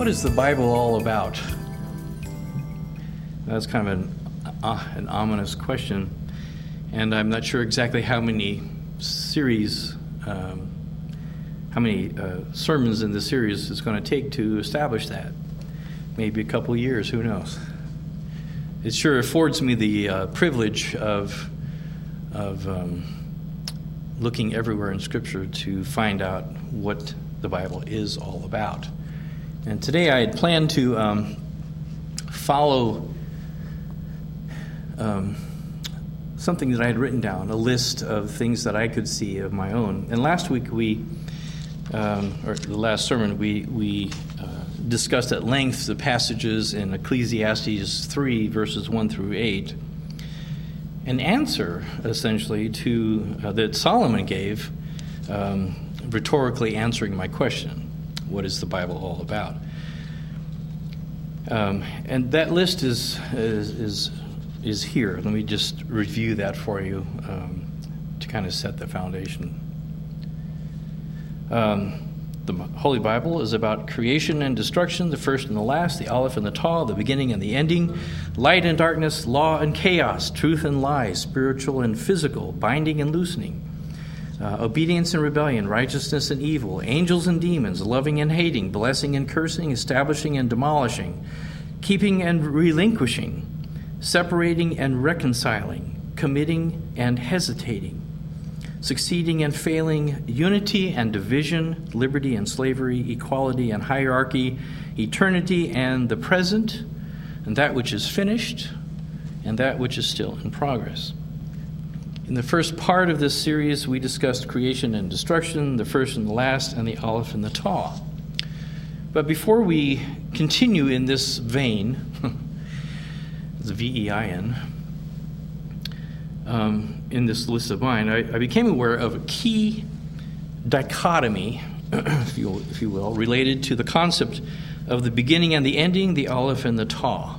What is the Bible all about? That's kind of an ominous question, and I'm not sure exactly how many series, how many sermons in the series it's going to take to establish that. Maybe a couple of years, who knows? It sure affords me the privilege of looking everywhere in Scripture to find out what the Bible is all about. And today I had planned to follow something that I had written down, a list of things that I could see of my own. And last week or the last sermon, we discussed at length the passages in Ecclesiastes 3, verses 1 through 8. An answer, essentially, to that Solomon gave, rhetorically answering my question, what is the Bible all about? And that list is here. Let me just review that for you to kind of set the foundation. The Holy Bible is about creation and destruction, the first and the last, the Aleph and the Taw, the beginning and the ending, light and darkness, law and chaos, truth and lies, spiritual and physical, binding and loosening, obedience and rebellion, righteousness and evil, angels and demons, loving and hating, blessing and cursing, establishing and demolishing, keeping and relinquishing, separating and reconciling, committing and hesitating, succeeding and failing, unity and division, liberty and slavery, equality and hierarchy, eternity and the present, and that which is finished, and that which is still in progress. In the first part of this series, we discussed creation and destruction, the first and the last, and the Aleph and the Taw. But before we continue in this vein, the V-E-I-N, in this list of mine, I became aware of a key dichotomy, if you will, related to the concept of the beginning and the ending, the Aleph and the Taw.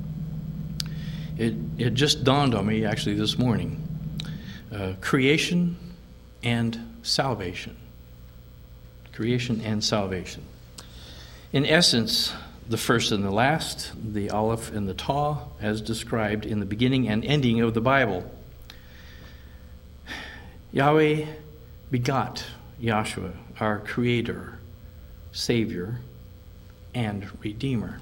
It just dawned on me, actually, this morning. Creation and salvation. Creation and salvation. In essence, the first and the last, the Aleph and the Taw, as described in the beginning and ending of the Bible. Yahweh begot Yahshua, our Creator, Savior, and Redeemer.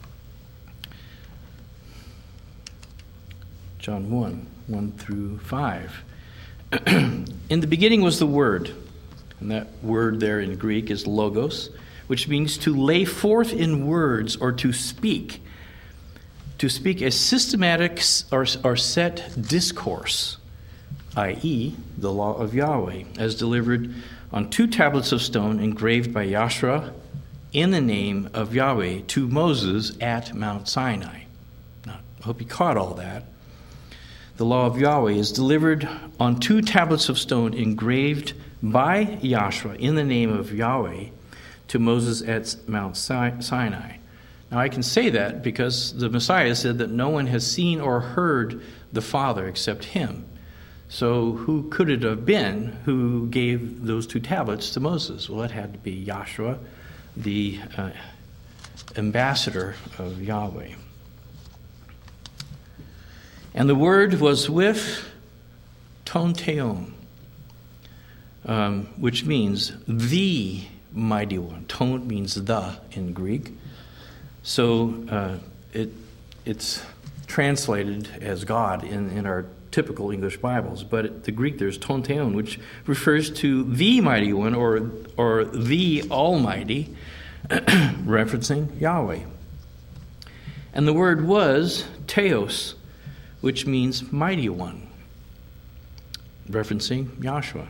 John 1 through 5. In the beginning was the Word, and that word there in Greek is logos, which means to lay forth in words or to speak a systematic or set discourse, i.e., the law of Yahweh, as delivered on 2 tablets of stone engraved by Yahshua in the name of Yahweh to Moses at Mount Sinai. Now, I hope you caught all that. The law of Yahweh is delivered on 2 tablets of stone engraved by Yahshua in the name of Yahweh to Moses at Mount Sinai. Now, I can say that because the Messiah said that no one has seen or heard the Father except him. So who could it have been who gave those 2 tablets to Moses? Well, it had to be Yahshua, the ambassador of Yahweh. And the Word was with Ton Teon, which means the mighty one. Ton means the in Greek. So it's translated as God in our typical English Bibles. But the Greek there's Ton Teon, which refers to the mighty one or the Almighty, referencing Yahweh. And the word was Theos, which means mighty one, referencing Yahshua.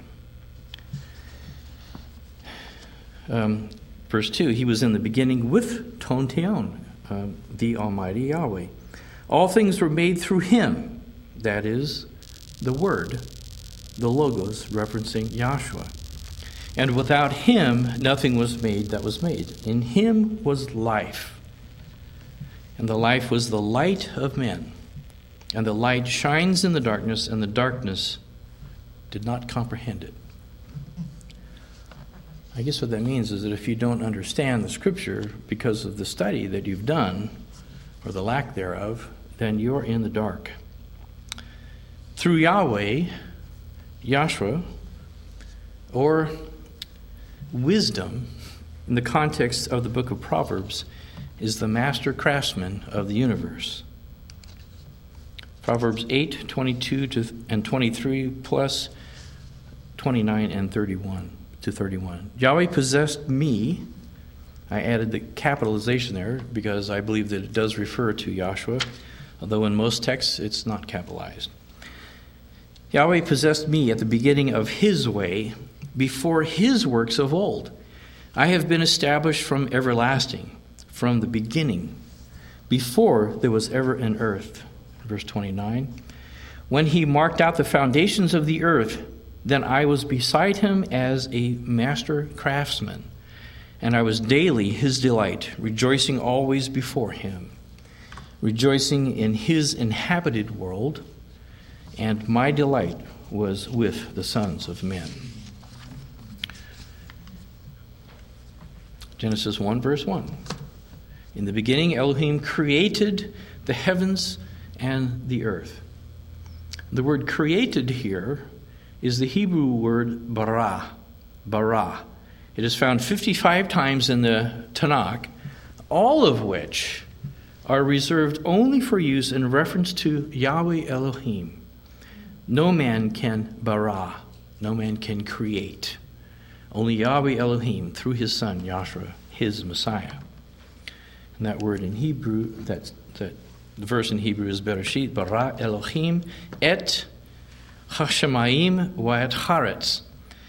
Verse 2, he was in the beginning with Ton Teon, the Almighty Yahweh. All things were made through him, that is, the Word, the Logos, referencing Yahshua. And without him, nothing was made that was made. In him was life, and the life was the light of men. And the light shines in the darkness, and the darkness did not comprehend it. I guess what that means is that if you don't understand the Scripture because of the study that you've done, or the lack thereof, then you're in the dark. Through Yahweh, Yahshua, or wisdom, in the context of the book of Proverbs, is the master craftsman of the universe. Proverbs 8, 22 and 23, plus 29 and 31 to 31. Yahweh possessed me. I added the capitalization there because I believe that it does refer to Yahshua, although in most texts it's not capitalized. Yahweh possessed me at the beginning of his way, before his works of old. I have been established from everlasting, from the beginning, before there was ever an earth. Verse 29. When he marked out the foundations of the earth, then I was beside him as a master craftsman, and I was daily his delight, rejoicing always before him, rejoicing in his inhabited world, and my delight was with the sons of men. Genesis 1, verse 1. In the beginning, Elohim created the heavens and the earth. The word created here is the Hebrew word bara. Bara. It is found 55 times in the Tanakh, all of which are reserved only for use in reference to Yahweh Elohim. No man can bara. No man can create. Only Yahweh Elohim, through his Son, Yahshua, his Messiah. And that word in Hebrew, the verse in Hebrew is Bereshit, bara Elohim, et hashemayim va'et haaretz.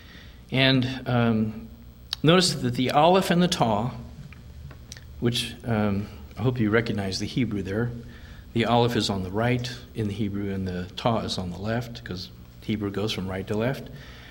And notice that the aleph and the taw, which I hope you recognize the Hebrew there. The aleph is on the right in the Hebrew, and the taw is on the left, because Hebrew goes from right to left.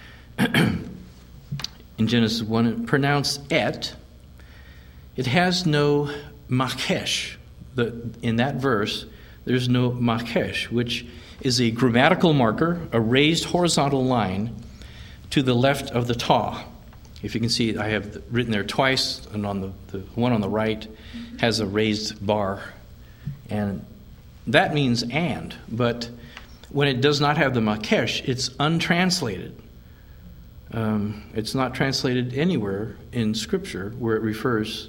In Genesis 1, pronounced et, it has no makesh. In that verse, there's no makesh, which is a grammatical marker, a raised horizontal line to the left of the taw. If you can see, I have written there twice, and on the one on the right has a raised bar. And that means and, but when it does not have the makesh, it's untranslated. It's not translated anywhere in Scripture where it refers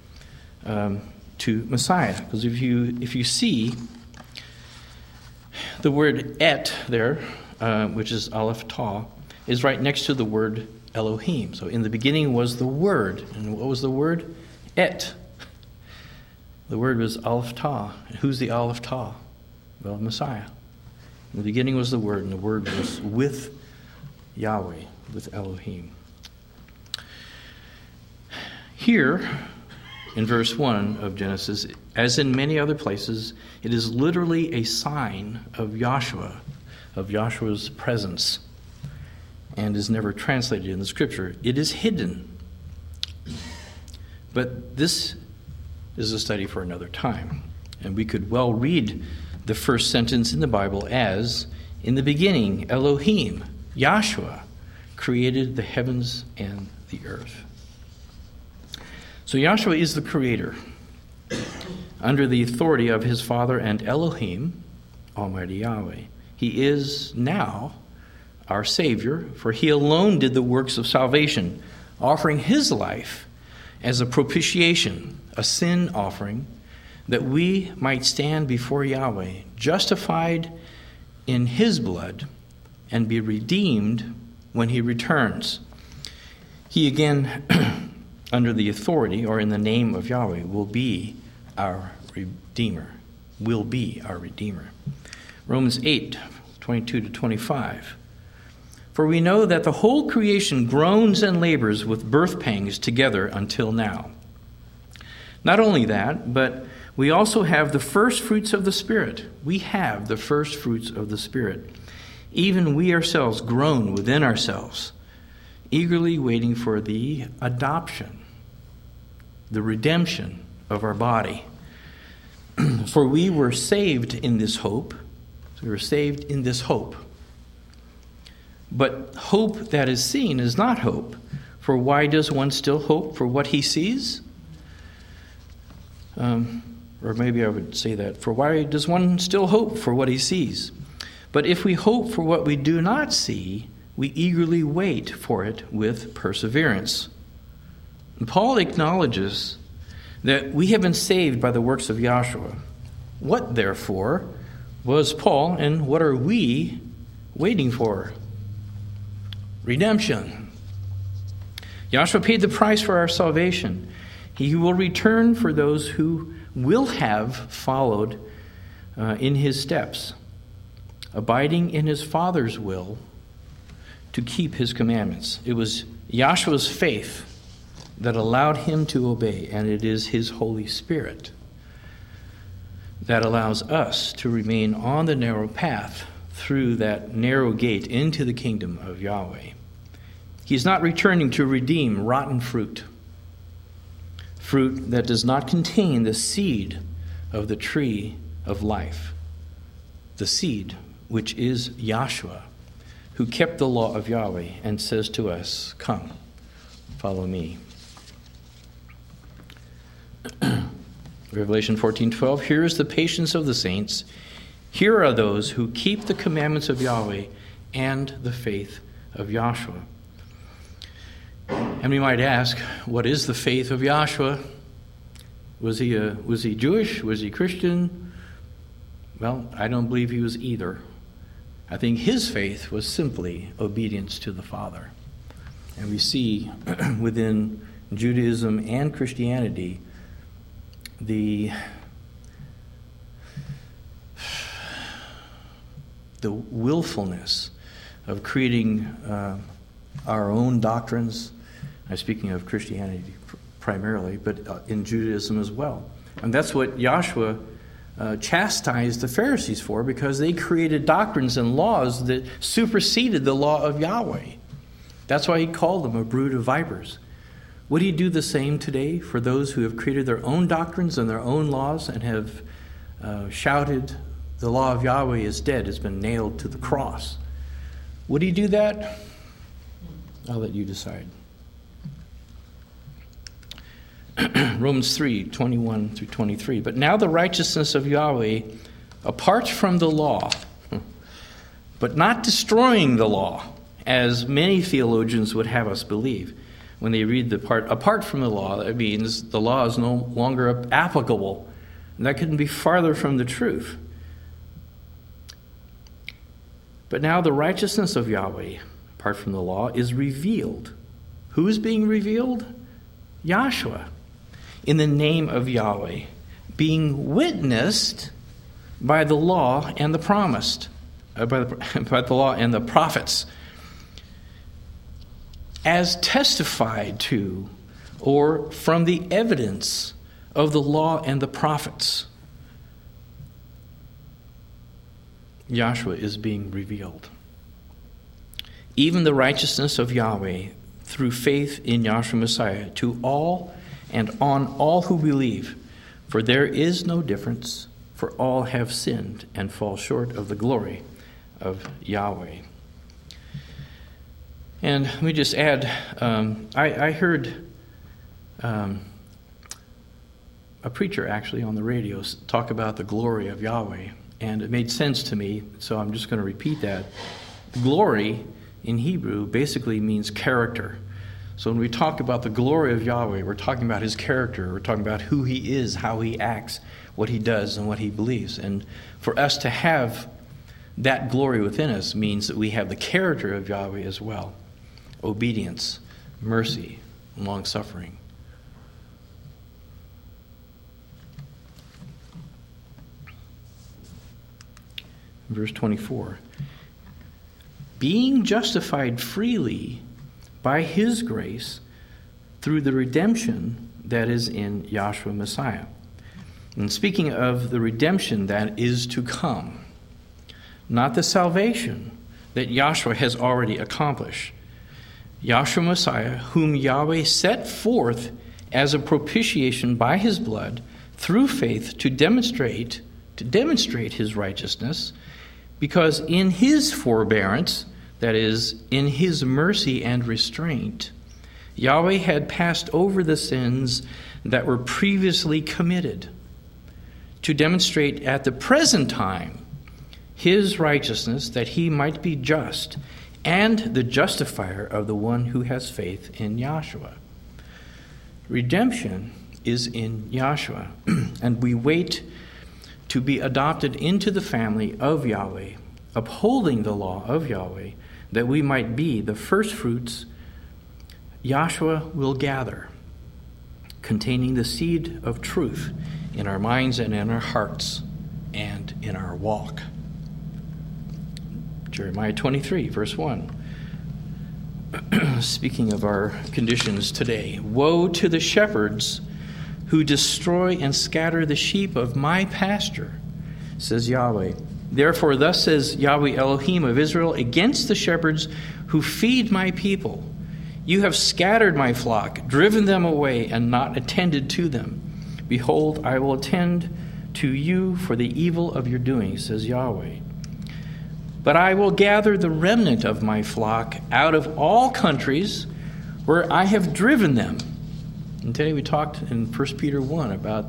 to Messiah. Because if you see the word et there, which is aleph taw, is right next to the word Elohim. So in the beginning was the Word. And what was the word? Et. The word was aleph taw. And who's the aleph taw? Well, Messiah. In the beginning was the Word, and the Word was with Yahweh, with Elohim. Here, in verse 1 of Genesis, as in many other places, it is literally a sign of Yahshua, of Yahshua's presence, and is never translated in the Scripture. It is hidden. But this is a study for another time. And we could well read the first sentence in the Bible as, in the beginning, Elohim, Yahshua, created the heavens and the earth. So Yahshua is the creator, under the authority of his Father and Elohim, Almighty Yahweh. He is now our Savior, for he alone did the works of salvation, offering his life as a propitiation, a sin offering, that we might stand before Yahweh, justified in his blood, and be redeemed when he returns. He again, under the authority or in the name of Yahweh, will be our Redeemer. Will be our Redeemer. Romans 8, 22 to 25. For we know that the whole creation groans and labors with birth pangs together until now. Not only that, but we also have the first fruits of the Spirit. We have the first fruits of the Spirit. Even we ourselves groan within ourselves, eagerly waiting for the adoption, the redemption of our body. For we were saved in this hope. So we were saved in this hope. But hope that is seen is not hope, For why does one still hope for what he sees? Or maybe I would say that, for why does one still hope for what he sees? But if we hope for what we do not see, we eagerly wait for it with perseverance. And Paul acknowledges that we have been saved by the works of Yahshua. What, therefore, was Paul, and what are we waiting for? Redemption. Yahshua paid the price for our salvation. He will return for those who will have followed in his steps, abiding in his Father's will to keep his commandments. It was Yahshua's faith that allowed him to obey, and it is his Holy Spirit that allows us to remain on the narrow path through that narrow gate into the kingdom of Yahweh. He's not returning to redeem rotten fruit that does not contain the seed of the tree of life, the seed which is Yahshua, who kept the law of Yahweh and says to us, "Come, follow me." Revelation 14:12, here is the patience of the saints. Here are those who keep the commandments of Yahweh and the faith of Yahshua. And we might ask, what is the faith of Yahshua? Was he Jewish? Was he Christian? Well, I don't believe he was either. I think his faith was simply obedience to the Father. And we see within Judaism and Christianity the willfulness of creating our own doctrines. I'm speaking of Christianity primarily, but in Judaism as well. And that's what Yahshua chastised the Pharisees for, because they created doctrines and laws that superseded the law of Yahweh. That's why he called them a brood of vipers. Would he do the same today for those who have created their own doctrines and their own laws and have shouted, the law of Yahweh is dead, has been nailed to the cross? Would he do that? I'll let you decide. Romans 3:21 through 23. But now the righteousness of Yahweh, apart from the law, but not destroying the law, as many theologians would have us believe. When they read the part, apart from the law, that means the law is no longer applicable. And that couldn't be farther from the truth. But now the righteousness of Yahweh, apart from the law, is revealed. Who is being revealed? Yahshua, in the name of Yahweh, being witnessed by the law and the promised, by the law and the prophets, as testified to, or from the evidence of the law and the prophets. Yahshua is being revealed. Even the righteousness of Yahweh through faith in Yahshua Messiah to all and on all who believe. For there is no difference, for all have sinned and fall short of the glory of Yahweh. And let me just add, I heard a preacher actually on the radio talk about the glory of Yahweh, and it made sense to me, so I'm just going to repeat that. Glory in Hebrew basically means character. So when we talk about the glory of Yahweh, we're talking about his character. We're talking about who he is, how he acts, what he does, and what he believes. And for us to have that glory within us means that we have the character of Yahweh as well. Obedience, mercy, and long-suffering. Verse 24. Being justified freely by his grace through the redemption that is in Yahshua Messiah. And speaking of the redemption that is to come, not the salvation that Yahshua has already accomplished. Yahshua Messiah, whom Yahweh set forth as a propitiation by his blood through faith to demonstrate his righteousness, because in his forbearance, that is, in his mercy and restraint, Yahweh had passed over the sins that were previously committed to demonstrate at the present time his righteousness, that he might be just and the justifier of the one who has faith in Yahshua. Redemption is in Yahshua, and we wait to be adopted into the family of Yahweh, upholding the law of Yahweh, that we might be the first fruits Yahshua will gather, containing the seed of truth in our minds and in our hearts and in our walk. Jeremiah 23, verse 1. Speaking of our conditions today, woe to the shepherds who destroy and scatter the sheep of my pasture, says Yahweh. Therefore, thus says Yahweh Elohim of Israel against the shepherds who feed my people. You have scattered my flock, driven them away, and not attended to them. Behold, I will attend to you for the evil of your doing, says Yahweh. But I will gather the remnant of my flock out of all countries where I have driven them. And today we talked in 1 Peter 1 about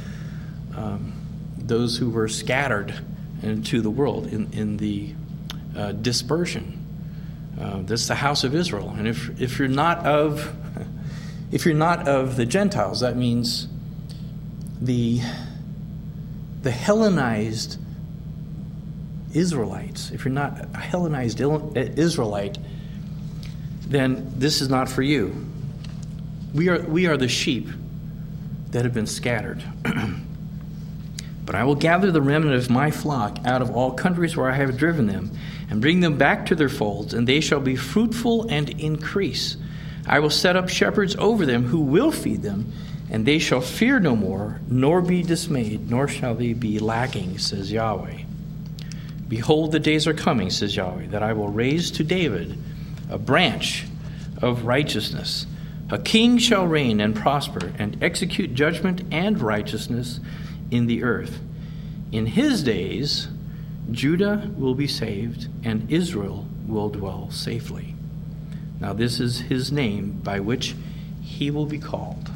those who were scattered into the world in the dispersion. That's the house of Israel. And if you're not of the Gentiles, that means the Hellenized Israelites. If you're not a Hellenized Israelite, then this is not for you. We are the sheep that have been scattered. But I will gather the remnant of my flock out of all countries where I have driven them, and bring them back to their folds, and they shall be fruitful and increase. I will set up shepherds over them who will feed them, and they shall fear no more, nor be dismayed, nor shall they be lacking, says Yahweh. Behold, the days are coming, says Yahweh, that I will raise to David a branch of righteousness. A king shall reign and prosper, and execute judgment and righteousness in the earth. In his days, Judah will be saved, and Israel will dwell safely. Now this is his name by which he will be called.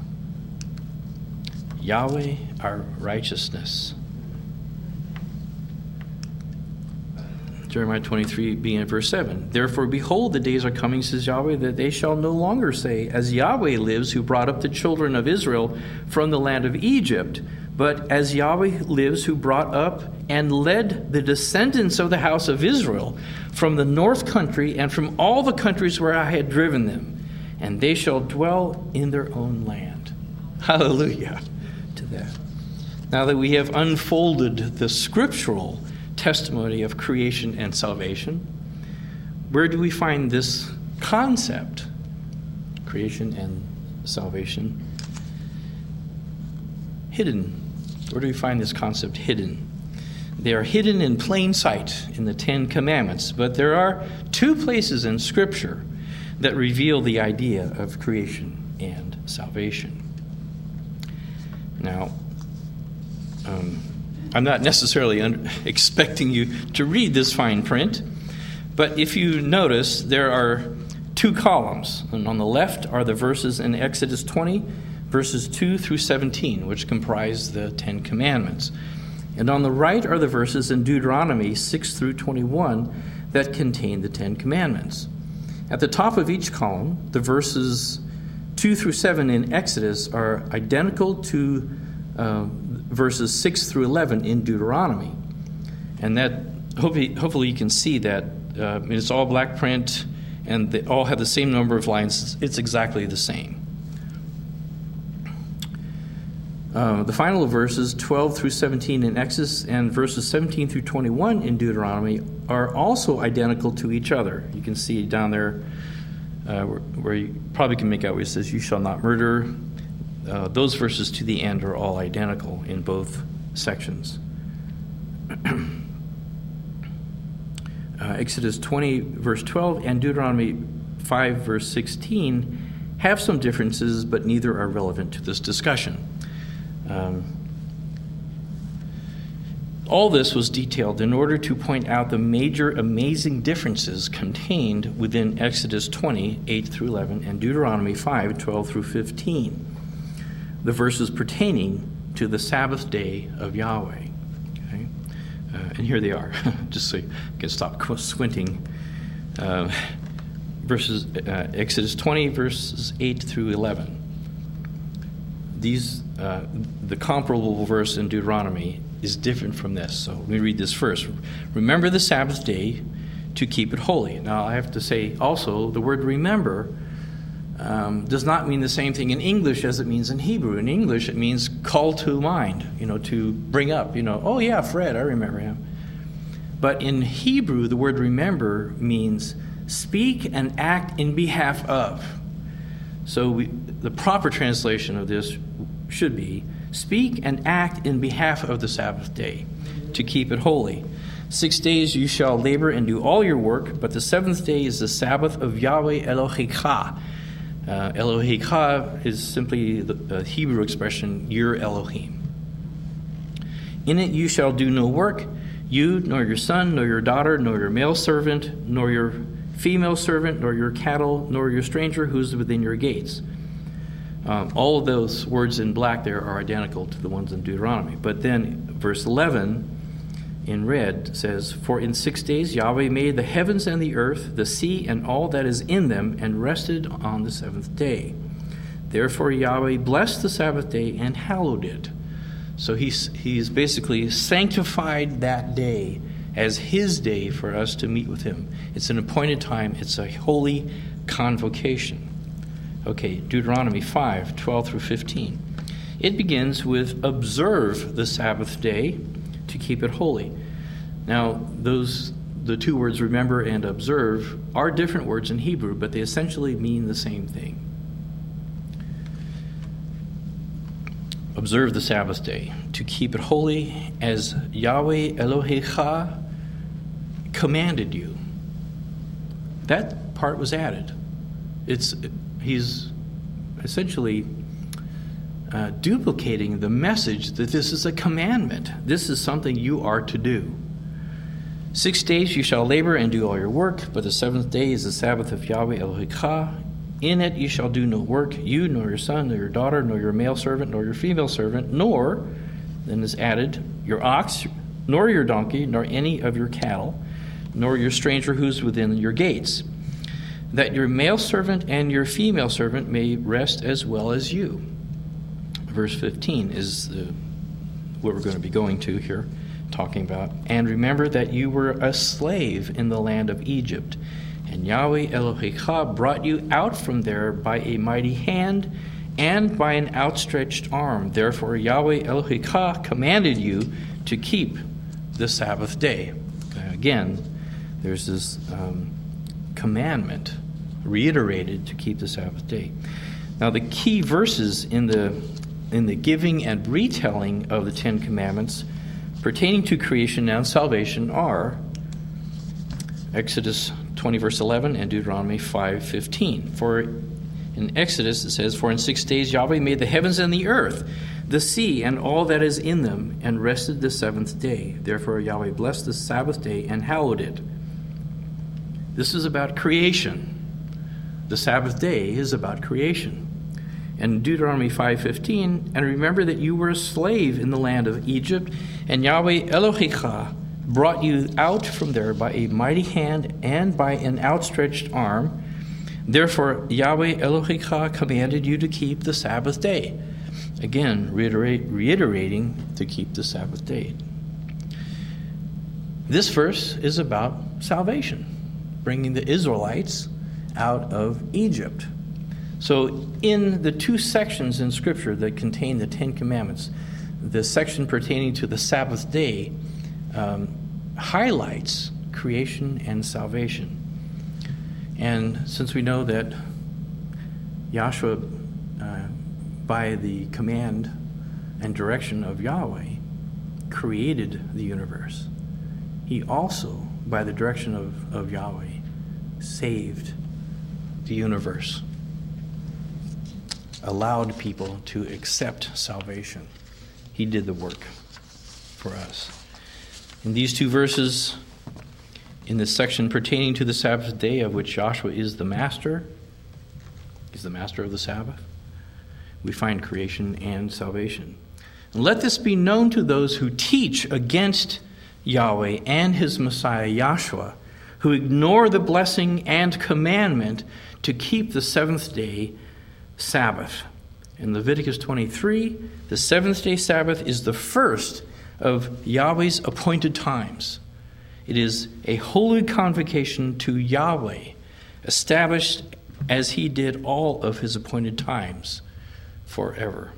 Yahweh, our righteousness. Jeremiah 23, beginning at verse 7. Therefore, behold, the days are coming, says Yahweh, that they shall no longer say, as Yahweh lives, who brought up the children of Israel from the land of Egypt, but as Yahweh lives, who brought up and led the descendants of the house of Israel from the north country and from all the countries where I had driven them, and they shall dwell in their own land. Hallelujah to that. Now that we have unfolded the scriptural testimony of creation and salvation, where do we find this concept, creation and salvation, hidden? Where do we find this concept hidden? They are hidden in plain sight in the Ten Commandments, but there are two places in Scripture that reveal the idea of creation and salvation. Now, I'm not necessarily expecting you to read this fine print, but if you notice, there are two columns. And on the left are the verses in Exodus 20, verses 2 through 17, which comprise the Ten Commandments. And on the right are the verses in Deuteronomy 6 through 21 that contain the Ten Commandments. At the top of each column, the verses 2 through 7 in Exodus are identical to verses 6 through 11 in Deuteronomy. And that hopefully you can see that it's all black print and they all have the same number of lines. It's exactly the same. The final verses 12 through 17 in Exodus and verses 17 through 21 in Deuteronomy are also identical to each other. You can see down there where you probably can make out where it says, "You shall not murder." Those verses to the end are all identical in both sections. Exodus 20, verse 12, and Deuteronomy 5, verse 16 have some differences, but neither are relevant to this discussion. All this was detailed in order to point out the major amazing differences contained within Exodus 20, 8 through 11, and Deuteronomy 5, 12 through 15, the verses pertaining to the Sabbath day of Yahweh. Okay? And here they are, just so you can stop squinting. Exodus 20, verses 8 through 11. The comparable verse in Deuteronomy is different from this. So let me read this first. Remember the Sabbath day to keep it holy. Now I have to say also, the word remember does not mean the same thing in English as it means in Hebrew. In English it means call to mind, to bring up, oh yeah, Fred, I remember him. But in Hebrew, the word remember means speak and act in behalf of. So the proper translation of this should be, speak and act in behalf of the Sabbath day, to keep it holy. 6 days you shall labor and do all your work, but the seventh day is the Sabbath of Yahweh Eloheka. Eloheka is simply the Hebrew expression, your Elohim. In it you shall do no work, you, nor your son, nor your daughter, nor your male servant, nor your female servant, nor your cattle, nor your stranger who's within your gates. All of those words in black there are identical to the ones in Deuteronomy. But then verse 11 in red says, For in 6 days Yahweh made the heavens and the earth, the sea and all that is in them, and rested on the seventh day. Therefore Yahweh blessed the Sabbath day and hallowed it. So he's basically sanctified that day as his day for us to meet with him. It's an appointed time. It's a holy convocation. Okay, Deuteronomy 5, 12 through 15. It begins with observe the Sabbath day to keep it holy. Now, the two words remember and observe are different words in Hebrew, but they essentially mean the same thing. Observe the Sabbath day to keep it holy as Yahweh Elohecha commanded you. That part was added. He's essentially duplicating the message that this is a commandment. This is something you are to do. 6 days you shall labor and do all your work, but the seventh day is the Sabbath of Yahweh Eloheka. In it you shall do no work, you, nor your son, nor your daughter, nor your male servant, nor your female servant, nor, then is added, your ox, nor your donkey, nor any of your cattle, nor your stranger who's within your gates, that your male servant and your female servant may rest as well as you. Verse 15 is what we're going to be going to here, talking about. And remember that you were a slave in the land of Egypt, and Yahweh Eloheka brought you out from there by a mighty hand and by an outstretched arm. Therefore Yahweh Eloheka commanded you to keep the Sabbath day. Again, there's this commandment reiterated to keep the Sabbath day. Now the key verses in the giving and retelling of the Ten Commandments pertaining to creation and salvation are Exodus 20 verse 11 and Deuteronomy 5:15. For in Exodus it says, For in 6 days Yahweh made the heavens and the earth, the sea and all that is in them, and rested the seventh day. Therefore Yahweh blessed the Sabbath day and hallowed it. This is about creation. The Sabbath day is about creation. And Deuteronomy 5:15, and remember that you were a slave in the land of Egypt, and Yahweh Eloheka brought you out from there by a mighty hand and by an outstretched arm. Therefore Yahweh Eloheka commanded you to keep the Sabbath day. Again, reiterating to keep the Sabbath day. This verse is about salvation, bringing the Israelites out of Egypt. So in the two sections in Scripture that contain the Ten Commandments, the section pertaining to the Sabbath day highlights creation and salvation. And since we know that Yahshua, by the command and direction of Yahweh, created the universe, he also, by the direction of Yahweh, saved the universe, allowed people to accept salvation. He did the work for us. In these two verses, in this section pertaining to the Sabbath day, of which Joshua is the master of the Sabbath, we find creation and salvation. And let this be known to those who teach against Yahweh and his Messiah Yahshua, who ignore the blessing and commandment to keep the seventh day Sabbath. In Leviticus 23, the seventh day Sabbath is the first of Yahweh's appointed times. It is a holy convocation to Yahweh, established as he did all of his appointed times forever.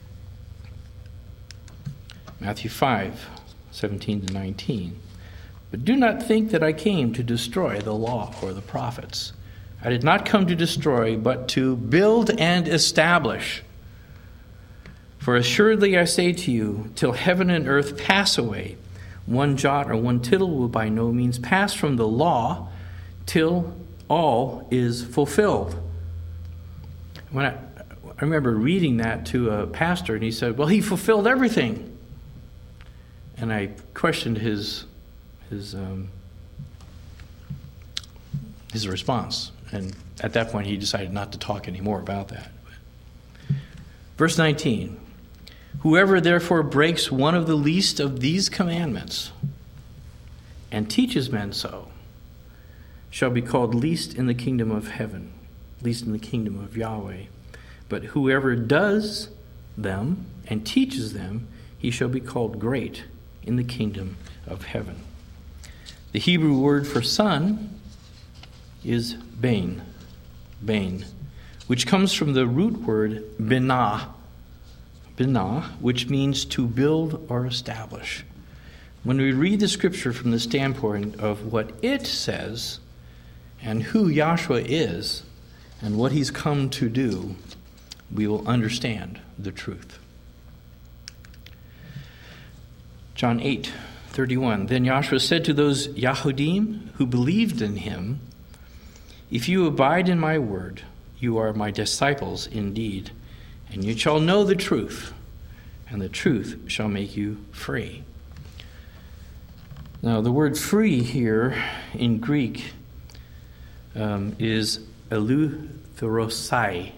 Matthew 5:17-19. But do not think that I came to destroy the law or the prophets. I did not come to destroy, but to build and establish. For assuredly I say to you, till heaven and earth pass away, one jot or one tittle will by no means pass from the law till all is fulfilled. When I remember reading that to a pastor, and he said, well, he fulfilled everything. And I questioned his response. And at that point, he decided not to talk anymore about that. Verse 19, whoever therefore breaks one of the least of these commandments and teaches men so shall be called least in the kingdom of heaven, least in the kingdom of Yahweh. But whoever does them and teaches them, he shall be called great in the kingdom of heaven. The Hebrew word for son is bain, which comes from the root word binah, which means to build or establish. When we read the scripture from the standpoint of what it says and who Yahshua is and what he's come to do, we will understand the truth. John 8:31. Then Yahshua said to those Yahudim who believed in him, if you abide in my word, you are my disciples indeed, and you shall know the truth, and the truth shall make you free. Now, the word free here in Greek is eleutherosai,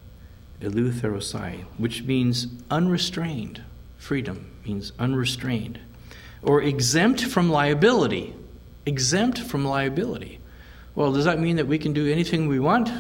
which means unrestrained. Freedom means unrestrained. Or exempt from liability. Exempt from liability. Well, does that mean that we can do anything we want?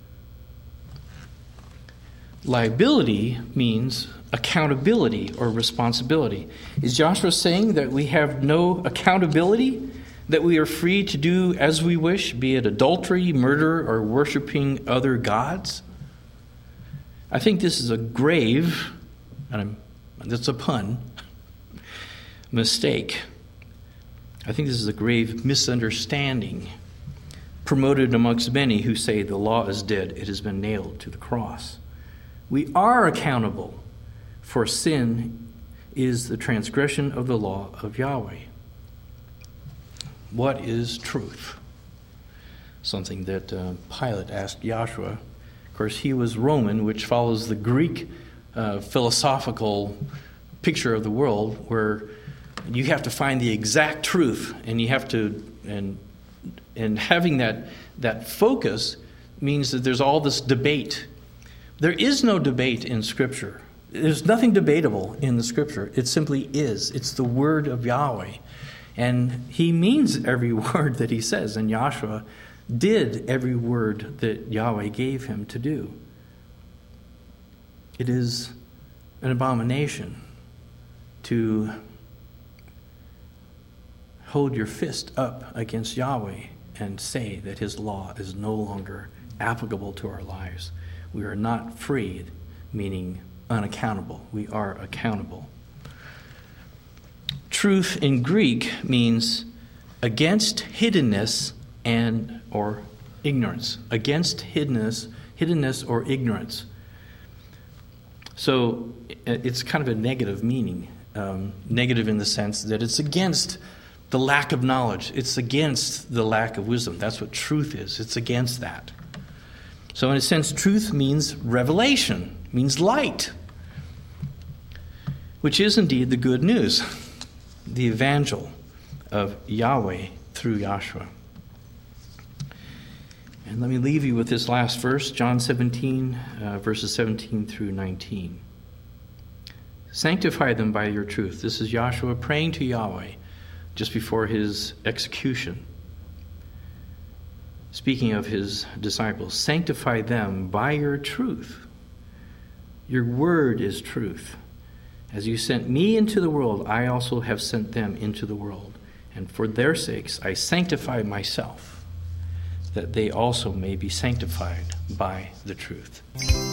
Liability means accountability or responsibility. Is Joshua saying that we have no accountability? That we are free to do as we wish, be it adultery, murder, or worshiping other gods? I think this is a grave, and that's a pun, mistake. I think this is a grave misunderstanding promoted amongst many who say the law is dead, it has been nailed to the cross. We are accountable, for sin is the transgression of the law of Yahweh. What is truth? Something that Pilate asked Yahshua. Of course, he was Roman, which follows the Greek philosophical picture of the world, where you have to find the exact truth, and you have to, and having that focus means that there's all this debate. There is no debate in Scripture. There's nothing debatable in the Scripture. It simply is. It's the word of Yahweh. And he means every word that he says. And Yahshua did every word that Yahweh gave him to do. It is an abomination to hold your fist up against Yahweh and say that his law is no longer applicable to our lives. We are not free, meaning unaccountable. We are accountable. Truth in Greek means against hiddenness and or ignorance. Against hiddenness or ignorance. So it's kind of a negative meaning. Negative in the sense that it's against the lack of knowledge. It's against the lack of wisdom. That's what truth is. It's against that. So in a sense, truth means revelation, means light, which is indeed the good news, the evangel, of Yahweh through Yahshua. And let me leave you with this last verse, John 17, verses 17 through 19. Sanctify them by your truth. This is Yahshua praying to Yahweh just before his execution. Speaking of his disciples, sanctify them by your truth. Your word is truth. As you sent me into the world, I also have sent them into the world. And for their sakes I sanctify myself, that they also may be sanctified by the truth.